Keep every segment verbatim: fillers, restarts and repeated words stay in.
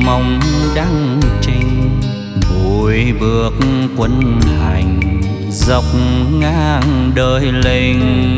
mong đăng trình, bụi bước quân hành dọc ngang đời lính.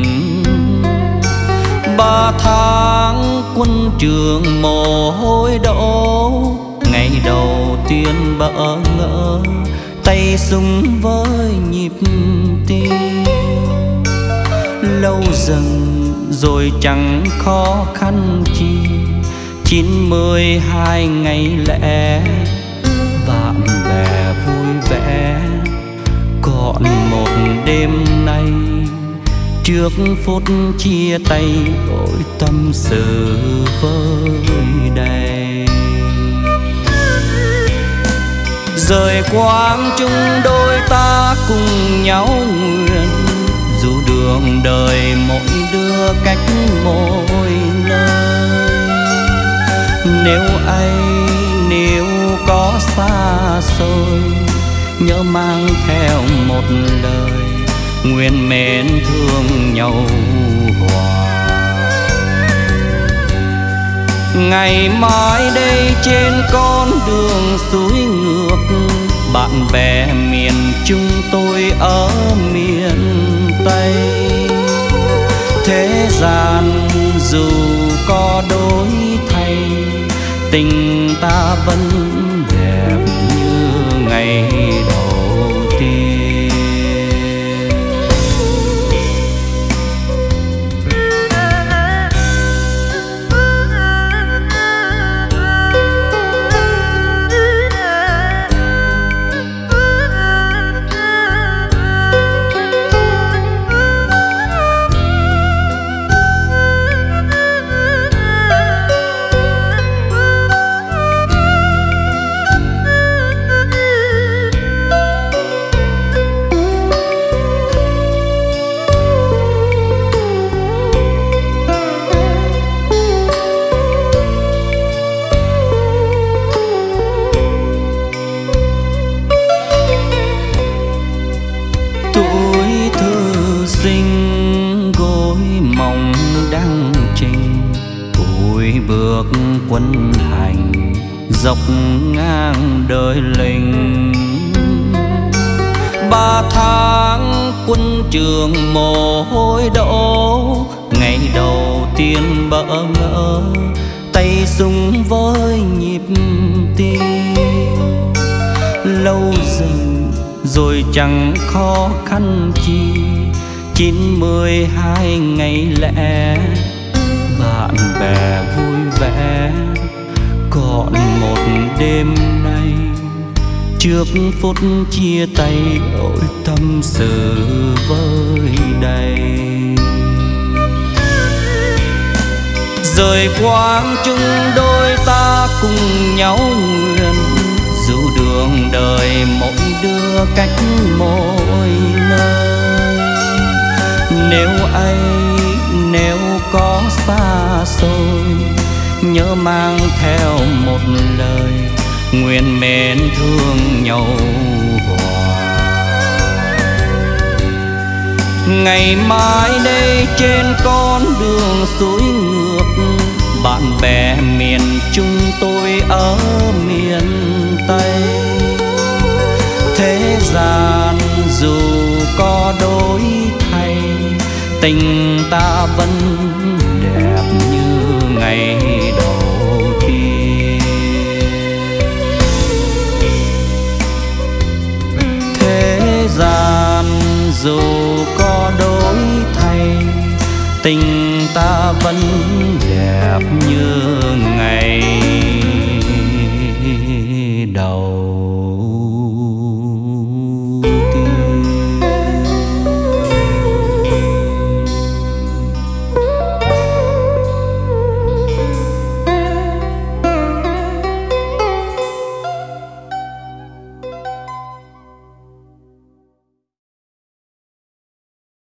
Ba tháng quân trường mồ hôi đổ, ngày đầu tiên bỡ ngỡ tay súng với nhịp tim. Lâu dần rồi chẳng khó khăn chi, chín mươi hai ngày lẻ bạn bè vui vẻ. Còn một đêm nay trước phút chia tay, ôi tâm sự vơi đầy. Rời quang trung đôi ta cùng nhau nguyện, dù đường đời mỗi đứa cách mỗi nơi. Nếu ai nếu có xa xôi, nhớ mang theo một lời nguyện mến thương nhau hoài. Ngày mai đây trên con đường suối ngược, bạn bè miền Trung tôi ở miền Tây. Thế gian dù có đổi thay, tình ta vẫn đẹp như ngày đầu tiên. Tuổi thư sinh gối mong đăng trình, bụi bước quân hành dọc ngang đời lính. Ba tháng quân trường mồ hôi đổ, ngày đầu tiên bỡ ngỡ tay súng với nhịp tim. Lâu dần rồi chẳng khó khăn chi, chín mươi hai ngày lẻ bạn bè vui vẻ. Còn một đêm nay trước phút chia tay, ôi tâm sự vơi đầy. Rời quang trung đôi ta cùng nhau nguyện, dù đường đời mỗi đứa cách mỗi nơi. Nếu ai nếu có xa xôi, nhớ mang theo một lời nguyện mến thương nhau hoài. Ngày mai đây trên con đường suối ngược, bạn bè miền Trung tôi ở miền Tây. Thế gian dù có đổi thay, tình ta vẫn đẹp như ngày đầu tiên. Thế gian dù có đổi thay, tình ta vẫn đẹp như ngày đầu.